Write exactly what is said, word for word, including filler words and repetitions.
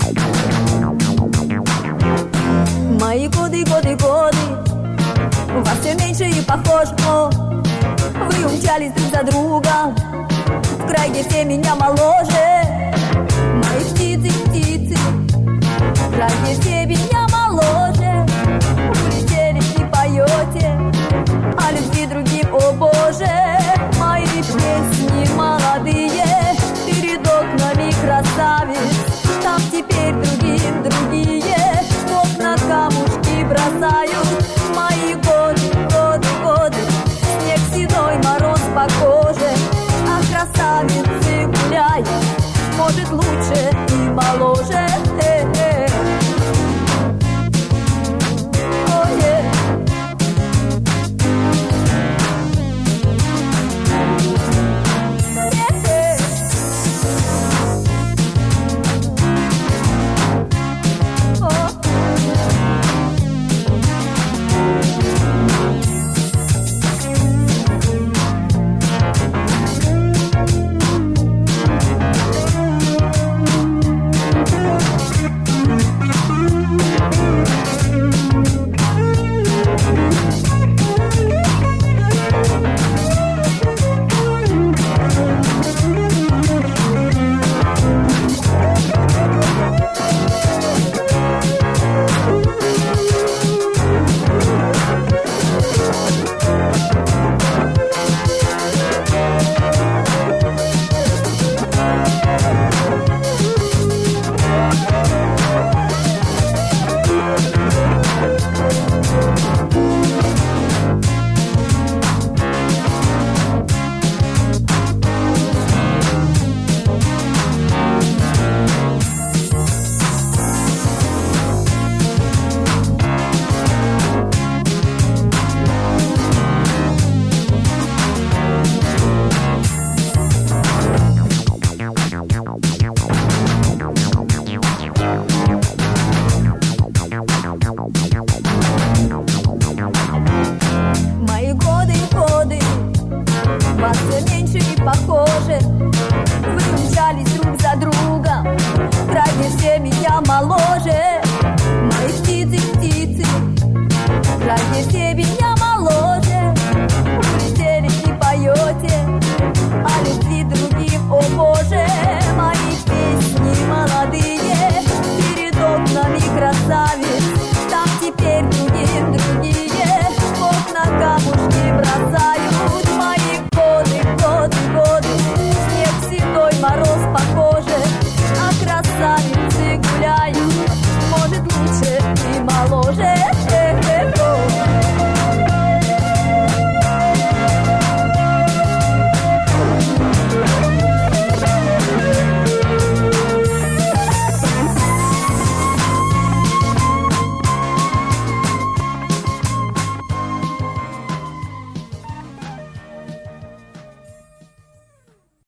Мои годы, годы, годы, вас все меньше и похож, о, вы умчались друг за другом, в край, где все меня моложе. Мои птицы, птицы, в край, где все меня моложе. Улетели, не поете о любви другим, о Боже. Мои песни молодые перед окнами красавиц, там теперь другим другие в окна камушки бросают. Мои годы, годы, годы, снег седой, мороз по коже, а красавицы гуляют, может, лучше и моложе. Э-э. О-е. Э-э. О. Мои годы, годы, вас все меньше и похоже, вы умчались друг за другом, в край, где все меня моложе.